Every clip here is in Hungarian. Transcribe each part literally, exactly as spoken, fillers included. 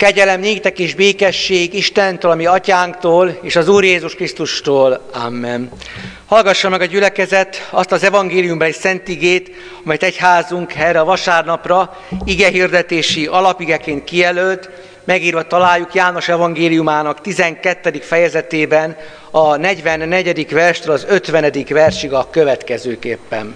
Kegyelem néktek és békesség Istentől, a mi atyánktól, és az Úr Jézus Krisztustól. Amen. Hallgassa meg a gyülekezet azt az evangéliumbeli szent igét, amelyet egyházunk erre a vasárnapra igehirdetési alapigeként kijelölt, megírva találjuk János evangéliumának tizenkettedik fejezetében a negyvennegyedik verstől az ötvenedik versig a következőképpen.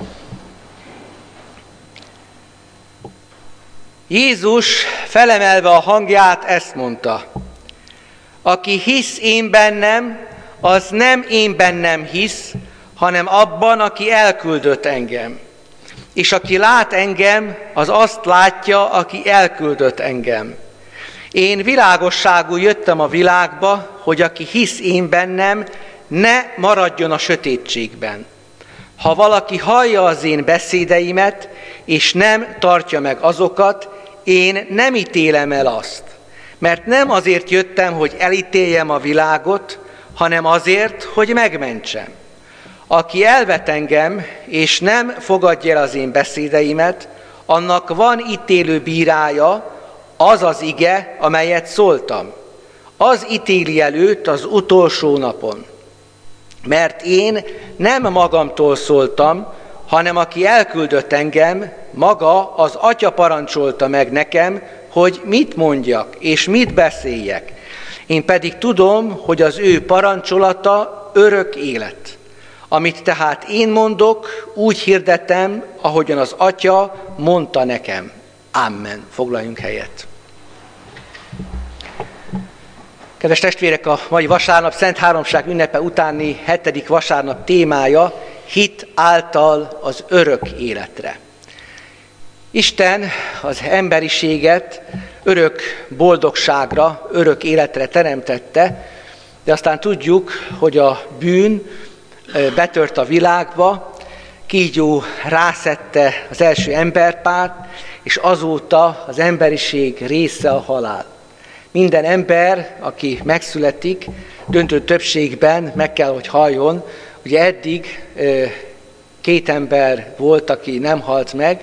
Jézus felemelve a hangját ezt mondta: aki hisz én bennem, az nem én bennem hisz, hanem abban, aki elküldött engem. És aki lát engem, az azt látja, aki elküldött engem. Én világosságú jöttem a világba, hogy aki hisz én bennem, ne maradjon a sötétségben. Ha valaki hallja az én beszédeimet, és nem tartja meg azokat, én nem ítélem el azt. Mert nem azért jöttem, hogy elítéljem a világot, hanem azért, hogy megmentsem. Aki elvet engem, és nem fogadja el az én beszédeimet, annak van ítélő bírája, az az ige, amelyet szóltam. Az ítéli el őt az utolsó napon. Mert én nem magamtól szóltam, hanem aki elküldött engem, maga az Atya parancsolta meg nekem, hogy mit mondjak és mit beszéljek. Én pedig tudom, hogy az ő parancsolata örök élet. Amit tehát én mondok, úgy hirdetem, ahogyan az Atya mondta nekem. Amen. Foglaljunk helyet. Kedves testvérek, a mai vasárnap Szent Háromság ünnepe utáni hetedik vasárnap témája hit által az örök életre. Isten az emberiséget örök boldogságra, örök életre teremtette, de aztán tudjuk, hogy a bűn betört a világba, kígyó rászedte az első emberpárt, és azóta az emberiség része a halál. Minden ember, aki megszületik, döntő többségben meg kell, hogy halljon. Ugye eddig két ember volt, aki nem halt meg.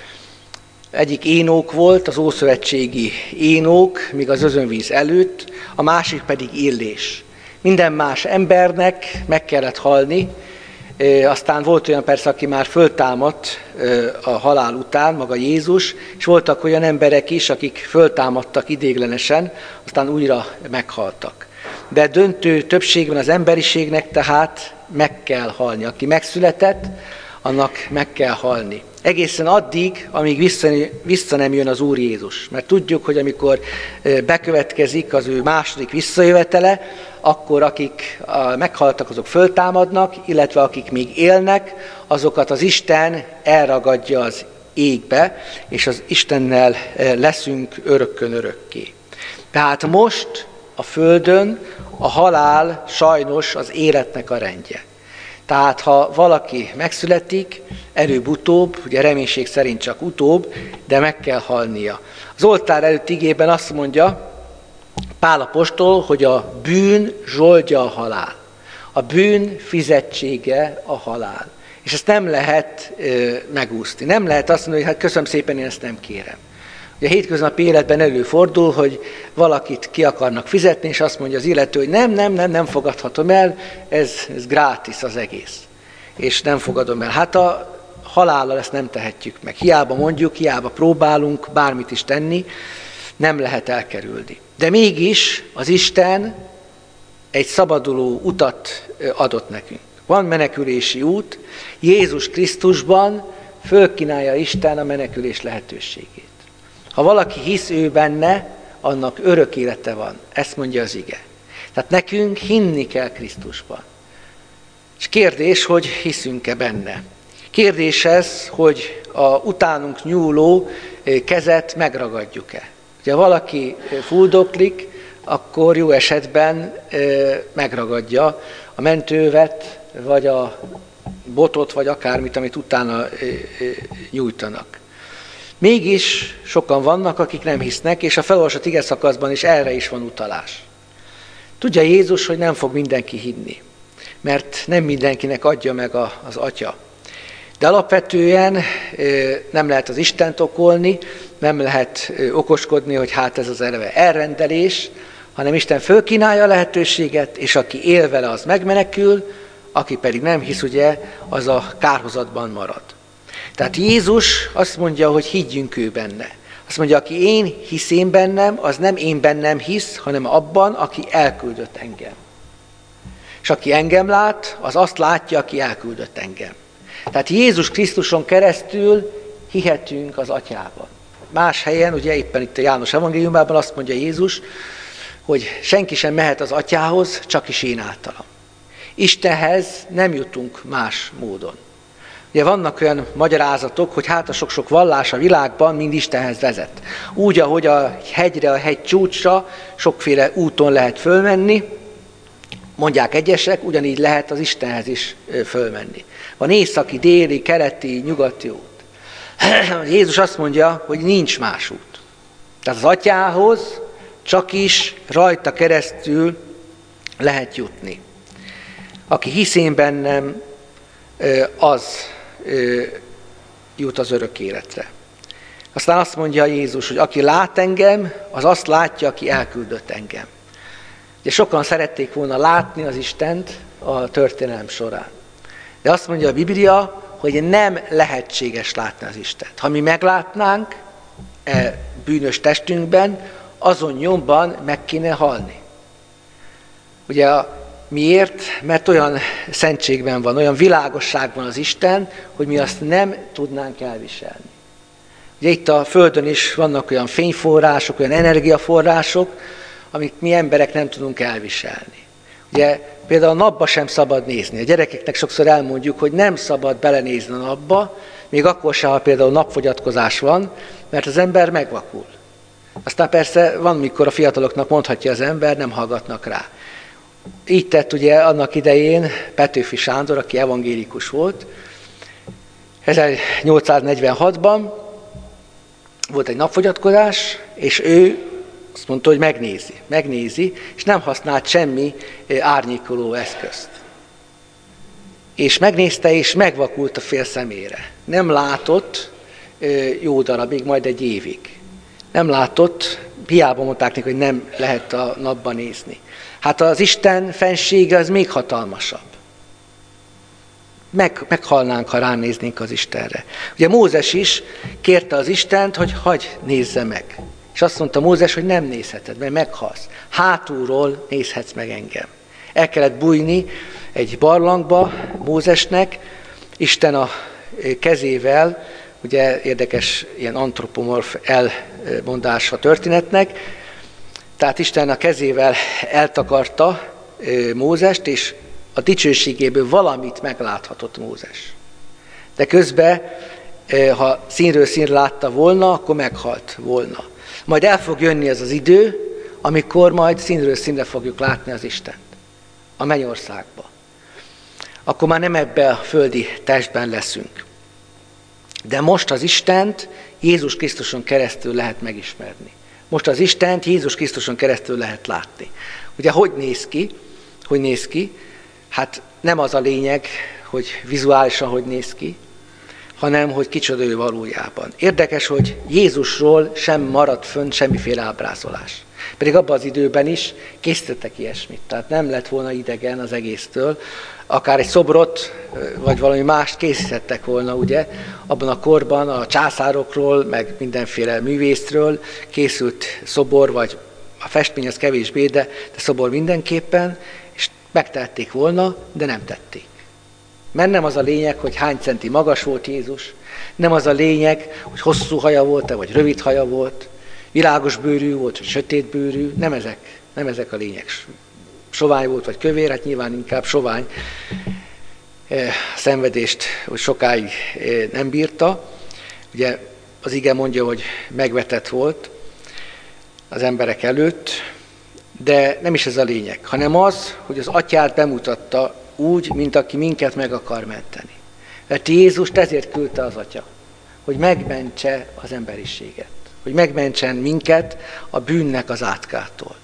Egyik Énok volt, az ószövetségi Énok, míg az özönvíz előtt, a másik pedig Illés. Minden más embernek meg kellett halni, aztán volt olyan persze, aki már föltámadt a halál után, maga Jézus, és voltak olyan emberek is, akik föltámadtak idéglenesen, aztán újra meghaltak. De döntő többségben az emberiségnek tehát meg kell halni. Aki megszületett, annak meg kell halni. Egészen addig, amíg vissza, vissza nem jön az Úr Jézus. Mert tudjuk, hogy amikor bekövetkezik az ő második visszajövetele, akkor akik meghaltak, azok föltámadnak, illetve akik még élnek, azokat az Isten elragadja az égbe, és az Istennel leszünk örökkön örökké. Tehát most a földön a halál sajnos az életnek a rendje. Tehát ha valaki megszületik, előbb-utóbb, ugye reménység szerint csak utóbb, de meg kell halnia. Az oltár előtt igében azt mondja Pál apostol, hogy a bűn zsoldja a halál. A bűn fizetsége a halál. És ezt nem lehet ö, megúszni. Nem lehet azt mondani, hogy hát köszönöm szépen, én ezt nem kérem. Ugye a hétköznapi életben előfordul, hogy valakit ki akarnak fizetni, és azt mondja az illető, hogy nem, nem, nem, nem fogadhatom el, ez, ez grátis az egész. És nem fogadom el. Hát a halállal ezt nem tehetjük meg. Hiába mondjuk, hiába próbálunk bármit is tenni, nem lehet elkerülni. De mégis az Isten egy szabaduló utat adott nekünk. Van menekülési út, Jézus Krisztusban fölkínálja Isten a menekülés lehetőségét. Ha valaki hisz ő benne, annak örök élete van. Ezt mondja az ige. Tehát nekünk hinni kell Krisztusban. És kérdés, hogy hiszünk-e benne. Kérdés ez, hogy a utánunk nyúló kezet megragadjuk-e. Ha valaki fuldoklik, akkor jó esetben megragadja a mentővet, vagy a botot, vagy akármit, amit utána nyújtanak. Mégis sokan vannak, akik nem hisznek, és a felolvasott ige szakaszban is erre is van utalás. Tudja Jézus, hogy nem fog mindenki hinni, mert nem mindenkinek adja meg a, az Atya. De alapvetően nem lehet az Istent okolni, nem lehet okoskodni, hogy hát ez az eleve elrendelés, hanem Isten fölkínálja a lehetőséget, és aki él vele, az megmenekül, aki pedig nem hisz, ugye, az a kárhozatban marad. Tehát Jézus azt mondja, hogy higgyünk ő benne. Azt mondja, aki én hisz én bennem, az nem én bennem hisz, hanem abban, aki elküldött engem. És aki engem lát, az azt látja, aki elküldött engem. Tehát Jézus Krisztuson keresztül hihetünk az Atyában. Más helyen, ugye éppen itt a János evangéliumában azt mondja Jézus, hogy senki sem mehet az Atyához, csak is én általam. Istenhez nem jutunk más módon. Ugye vannak olyan magyarázatok, hogy hát a sok-sok vallás a világban mind Istenhez vezet. Úgy, ahogy a hegyre, a hegy csúcsra sokféle úton lehet fölmenni, mondják egyesek, ugyanígy lehet az Istenhez is fölmenni. Van északi, déli, keleti, nyugati út. Jézus azt mondja, hogy nincs más út. Tehát az Atyához csak is rajta keresztül lehet jutni. Aki hisz én bennem, az jut az örök életre. Aztán azt mondja Jézus, hogy aki lát engem, az azt látja, aki elküldött engem. Ugye sokan szerették volna látni az Istent a történelem során. De azt mondja a Biblia, hogy nem lehetséges látni az Istent. Ha mi meglátnánk e bűnös testünkben, azon nyomban meg kéne halni. Ugye miért? Mert olyan szentségben van, olyan világosságban az Isten, hogy mi azt nem tudnánk elviselni. Ugye itt a Földön is vannak olyan fényforrások, olyan energiaforrások, amit mi emberek nem tudunk elviselni. Ugye például a napba sem szabad nézni. A gyerekeknek sokszor elmondjuk, hogy nem szabad belenézni a napba, még akkor sem, ha például napfogyatkozás van, mert az ember megvakul. Aztán persze van, mikor a fiataloknak mondhatja az ember, nem hallgatnak rá. Így tett ugye annak idején Petőfi Sándor, aki evangélikus volt. ezernyolcszáznegyvenhatban volt egy napfogyatkozás, és ő azt mondta, hogy megnézi, megnézi, és nem használt semmi árnyékoló eszközt. És megnézte, és megvakult a fél szemére. Nem látott jó darabig, majd egy évig. Nem látott, hiába mondták neki, hogy nem lehet a napban nézni. Hát az Isten fensége az még hatalmasabb. Meg, meghalnánk, ha ránéznénk az Istenre. Ugye Mózes is kérte az Istent, hogy hagyj nézze meg. És azt mondta Mózes, hogy nem nézheted, mert meghalsz. Hátulról nézhetsz meg engem. El kellett bújni egy barlangba Mózesnek, Isten a kezével, ugye érdekes ilyen antropomorf elmondása történetnek, tehát Isten a kezével eltakarta Mózest, és a dicsőségéből valamit megláthatott Mózes. De közben, ha színről színre látta volna, akkor meghalt volna. Majd el fog jönni ez az idő, amikor majd színről színre fogjuk látni az Istent. A mennyországba. Akkor már nem ebbe a földi testben leszünk. De most az Istent Jézus Krisztuson keresztül lehet megismerni. Most az Istent Jézus Krisztuson keresztül lehet látni. Ugye hogy néz ki? Hogy néz ki? Hát nem az a lényeg, hogy vizuálisan hogy néz ki, hanem hogy kicsoda ő valójában. Érdekes, hogy Jézusról sem maradt fönn semmiféle ábrázolás. Pedig abban az időben is készítettek ilyesmit, tehát nem lett volna idegen az egésztől, akár egy szobrot, vagy valami mást készítettek volna, ugye, abban a korban a császárokról, meg mindenféle művészről készült szobor, vagy a festmény az kevésbé, de, de szobor mindenképpen, és megtették volna, de nem tették. Mert nem az a lényeg, hogy hány centi magas volt Jézus, nem az a lényeg, hogy hosszú haja volt-e, vagy rövid haja volt, világos bőrű volt, vagy sötét bőrű, nem ezek, nem ezek a lényeg. Sovány volt, vagy kövér, hát nyilván inkább sovány. A szenvedést hogy sokáig nem bírta. Ugye az ige mondja, hogy megvetett volt az emberek előtt, de nem is ez a lényeg, hanem az, hogy az Atyát bemutatta úgy, mint aki minket meg akar menteni. Mert Jézust ezért küldte az Atya, hogy megmentse az emberiséget, hogy megmentsen minket a bűnnek az átkától.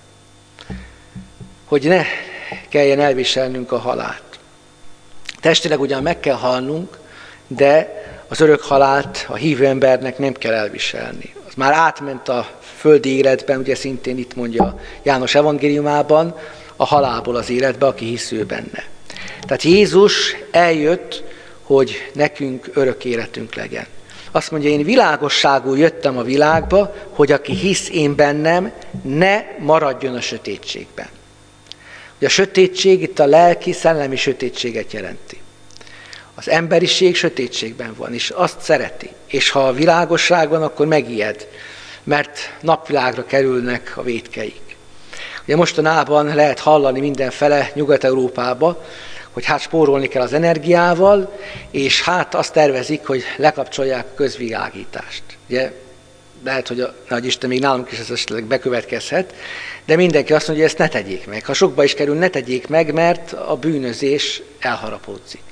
Hogy ne kelljen elviselnünk a halált. Testileg ugyan meg kell halnunk, de az örök halált a hívő embernek nem kell elviselni. az már átment a földi életben, ugye szintén itt mondja János evangéliumában, a halálból az életbe, aki hisz ő benne. Tehát Jézus eljött, hogy nekünk örök életünk legyen. Azt mondja, én világosságú jöttem a világba, hogy aki hisz én bennem, ne maradjon a sötétségben. Ugye a sötétség itt a lelki, szellemi sötétséget jelenti. Az emberiség sötétségben van, és azt szereti. És ha a világosság van, akkor megijed, mert napvilágra kerülnek a vétkeik. Ugye mostanában lehet hallani mindenfele Nyugat-Európába, hogy hát spórolni kell az energiával, és hát azt tervezik, hogy lekapcsolják a közvilágítást. Ugye lehet, hogy a nagy Isten még nálunk is ez esetleg bekövetkezhet, de mindenki azt mondja, hogy ezt ne tegyék meg. Ha sokba is kerül, ne tegyék meg, mert a bűnözés elharapódzik.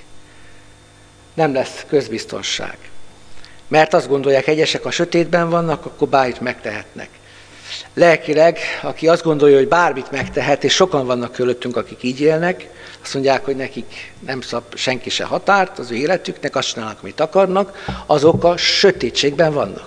Nem lesz közbiztonság. Mert azt gondolják, egyesek a sötétben vannak, akkor bármit megtehetnek. Lelkileg, aki azt gondolja, hogy bármit megtehet, és sokan vannak körülöttünk, akik így élnek, azt mondják, hogy nekik nem szab senki se határt az ő életüknek, azt csinálnak, amit akarnak, azok a sötétségben vannak.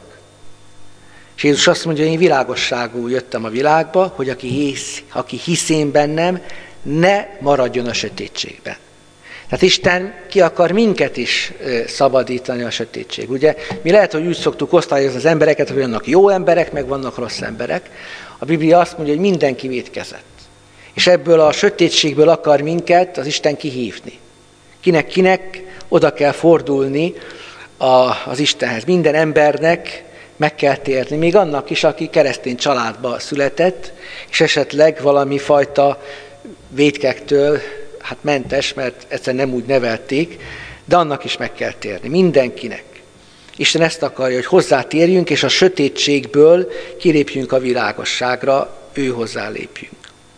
És Jézus azt mondja, hogy én világosságú jöttem a világba, hogy aki hisz, aki hisz én bennem, ne maradjon a sötétségben. Tehát Isten ki akar minket is szabadítani a sötétség. Ugye mi lehet, hogy úgy szoktuk osztályozni az embereket, hogy vannak jó emberek, meg vannak rossz emberek. A Biblia azt mondja, hogy mindenki vétkezett. És ebből a sötétségből akar minket az Isten kihívni. Kinek-kinek oda kell fordulni az Istenhez. Minden embernek meg kell térni, még annak is, aki keresztény családba született, és esetleg valami fajta vétkektől hát mentes, mert egyszerűen nem úgy nevelték, de annak is meg kell térni, mindenkinek. Isten ezt akarja, hogy hozzátérjünk, és a sötétségből kilépjünk a világosságra, ő hozzá lépjünk.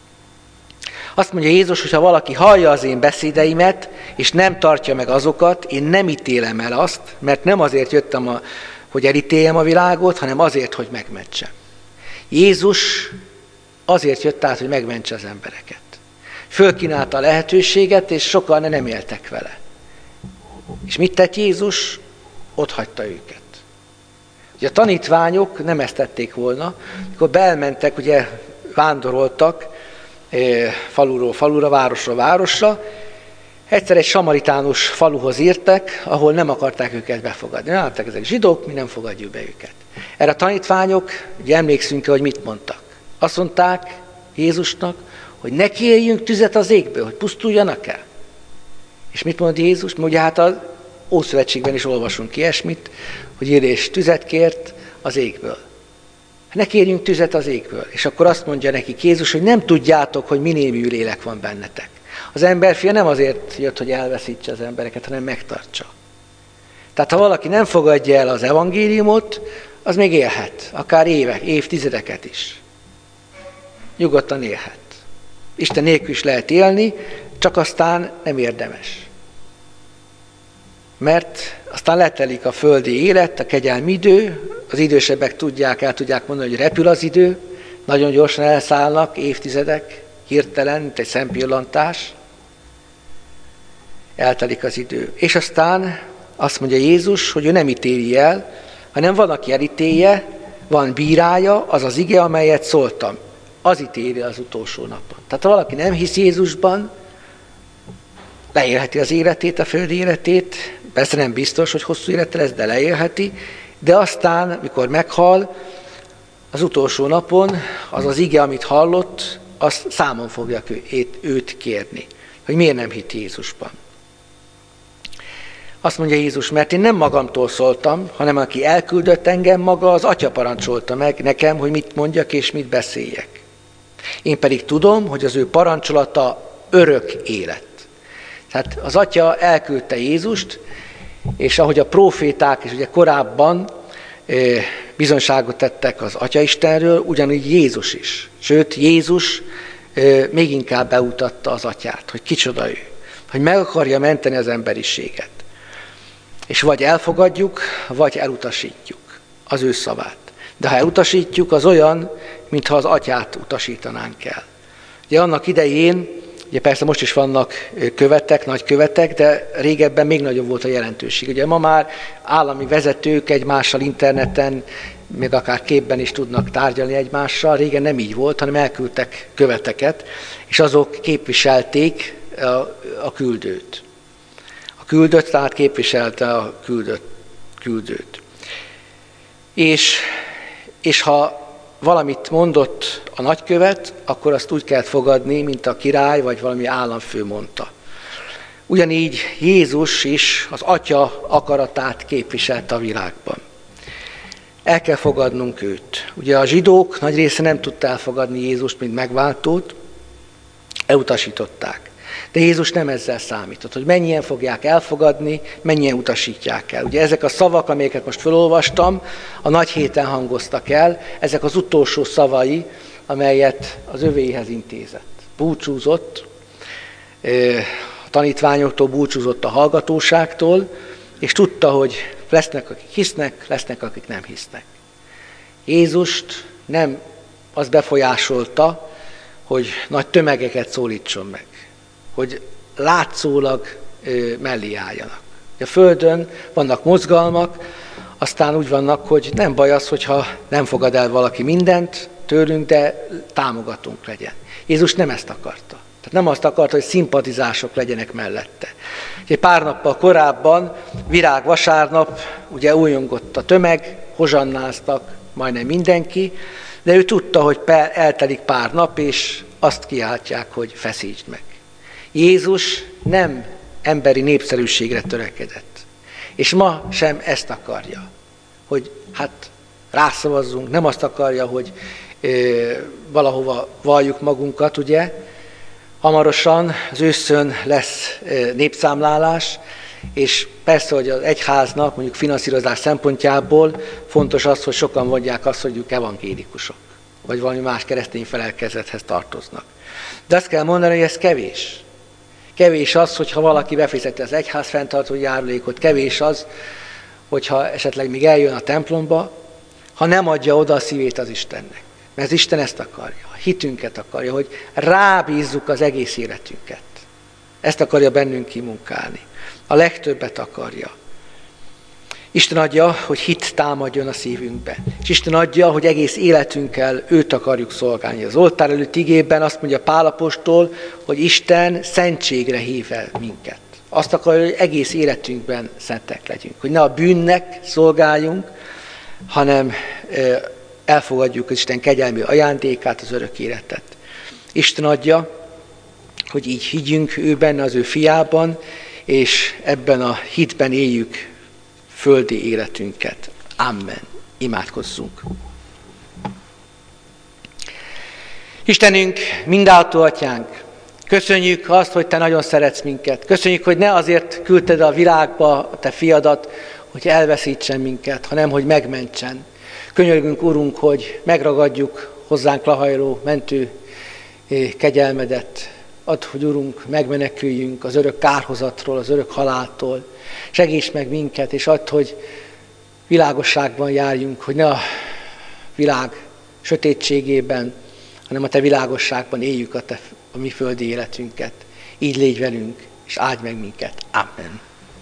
Azt mondja Jézus, hogy ha valaki hallja az én beszédeimet, és nem tartja meg azokat, én nem ítélem el azt, mert nem azért jöttem, a, hogy elítéljem a világot, hanem azért, hogy megmentsem. Jézus azért jött át, hogy megmentse az embereket. Fölkínálta a lehetőséget, és sokan nem éltek vele. És mit tett Jézus? Ott hagyta őket. Ugye a tanítványok nem ezt tették volna, amikor belmentek, ugye vándoroltak faluról falura, városról városra, egyszer egy samaritánus faluhoz értek, ahol nem akarták őket befogadni. Nem látták, ezek zsidók, mi nem fogadjuk be őket. Erre a tanítványok, ugye emlékszünk, hogy mit mondtak. Azt mondták Jézusnak, hogy ne kérjünk tüzet az égből, hogy pusztuljanak el. És mit mond Jézus? Ugye hát az Ószövetségben is olvasunk ilyesmit, hogy Illés tüzet kért az égből. Ne kérjünk tüzet az égből. És akkor azt mondja nekik Jézus, hogy nem tudjátok, hogy mi némű lélek van bennetek. Az emberfia nem azért jött, hogy elveszítse az embereket, hanem megtartsa. Tehát ha valaki nem fogadja el az evangéliumot, az még élhet, akár évek, évtizedeket is. Nyugodtan élhet. Isten nélkül is lehet élni, csak aztán nem érdemes. Mert aztán letelik a földi élet, a kegyelmi idő, az idősebbek tudják, el tudják mondani, hogy repül az idő, nagyon gyorsan elszállnak évtizedek, hirtelen, mint egy szempillantás, eltelik az idő. És aztán azt mondja Jézus, hogy ő nem ítéli el, hanem van, aki elítélje, van bírája, az az ige, amelyet szóltam. Az ítéli az utolsó napon. Tehát ha valaki nem hisz Jézusban, leélheti az életét, a földi életét, persze nem biztos, hogy hosszú élete lesz, de leélheti, de aztán, mikor meghal, az utolsó napon az az ige, amit hallott, az számon fogja őt kérni, hogy miért nem hitt Jézusban. Azt mondja Jézus, mert én nem magamtól szóltam, hanem aki elküldött engem, maga az Atya parancsolta meg nekem, hogy mit mondjak és mit beszéljek. Én pedig tudom, hogy az ő parancsolata örök élet. Tehát az Atya elküldte Jézust, és ahogy a próféták is ugye korábban bizonyságot tettek az Atya Istenről, ugyanígy Jézus is. Sőt, Jézus még inkább beutatta az Atyát, hogy kicsoda ő, hogy meg akarja menteni az emberiséget. És vagy elfogadjuk, vagy elutasítjuk az ő szavát. De ha elutasítjuk, az olyan, mintha az Atyát utasítanánk el. Ugye annak idején Ugye persze most is vannak követek, nagy követek, de régebben még nagyobb volt a jelentőség. Ugye ma már állami vezetők egymással interneten, még akár képben is tudnak tárgyalni egymással. Régen nem így volt, hanem elküldtek követeket, és azok képviselték a, a küldőt. A küldött, tehát képviselte a küldött, küldőt. És, és ha valamit mondott a nagykövet, akkor azt úgy kellett fogadni, mint a király vagy valami államfő mondta. Ugyanígy Jézus is az Atya akaratát képviselte a világban. El kell fogadnunk őt. Ugye a zsidók nagy része nem tudta elfogadni Jézust, mint megváltót, elutasították. De Jézus nem ezzel számított, hogy mennyien fogják elfogadni, mennyien utasítják el. Ugye ezek a szavak, amelyeket most felolvastam, a nagy héten hangoztak el, ezek az utolsó szavai, amelyet az övéihez intézett. Búcsúzott, a tanítványoktól búcsúzott a hallgatóságtól, és tudta, hogy lesznek, akik hisznek, lesznek, akik nem hisznek. Jézust nem az befolyásolta, hogy nagy tömegeket szólítson meg, hogy látszólag mellé álljanak. A Földön vannak mozgalmak, aztán úgy vannak, hogy nem baj az, hogyha nem fogad el valaki mindent tőlünk, de támogatunk legyen. Jézus nem ezt akarta. Tehát nem azt akarta, hogy szimpatizások legyenek mellette. Egy pár nappal korábban, virágvasárnap, ugye újongott a tömeg, hozsannáztak majdnem mindenki, de ő tudta, hogy eltelik pár nap, és azt kiáltják, hogy feszítsd meg. Jézus nem emberi népszerűségre törekedett. És ma sem ezt akarja, hogy hát rászavazzunk, nem azt akarja, hogy ö, valahova valljuk magunkat, ugye. Hamarosan az őszön lesz ö, népszámlálás, és persze, hogy az egyháznak mondjuk finanszírozás szempontjából fontos az, hogy sokan mondják azt, hogy ők evangélikusok, vagy valami más keresztény felelkezethez tartoznak. De azt kell mondani, hogy ez kevés. Kevés az, hogyha valaki befizeti az egyház fenntartó járulékot, kevés az, hogyha esetleg még eljön a templomba, ha nem adja oda a szívét az Istennek. Mert az Isten ezt akarja, a hitünket akarja, hogy rábízzuk az egész életünket. Ezt akarja bennünk kimunkálni. A legtöbbet akarja. Isten adja, hogy hit támadjon a szívünkbe. És Isten adja, hogy egész életünkkel őt akarjuk szolgálni. Az oltár előtt igében azt mondja Pál apostol, hogy Isten szentségre hív el minket. Azt akarja, hogy egész életünkben szentek legyünk. Hogy ne a bűnnek szolgáljunk, hanem elfogadjuk az Isten kegyelmi ajándékát, az örök életet. Isten adja, hogy így higgyünk ő benne, az ő fiában, és ebben a hitben éljük földi életünket. Amen. Imádkozzunk. Istenünk, mindáltó atyánk, köszönjük azt, hogy te nagyon szeretsz minket. Köszönjük, hogy ne azért küldted a világba a te fiadat, hogy elveszítsen minket, hanem hogy megmentsen. Könyörgünk, Urunk, hogy megragadjuk hozzánk lahajló mentő kegyelmedet. Add, hogy Urunk, megmeneküljünk az örök kárhozatról, az örök haláltól. Segíts meg minket, és add, hogy világosságban járjunk, hogy ne a világ sötétségében, hanem a te világosságban éljük a, te, a mi földi életünket. Így légy velünk, és áldj meg minket. Amen.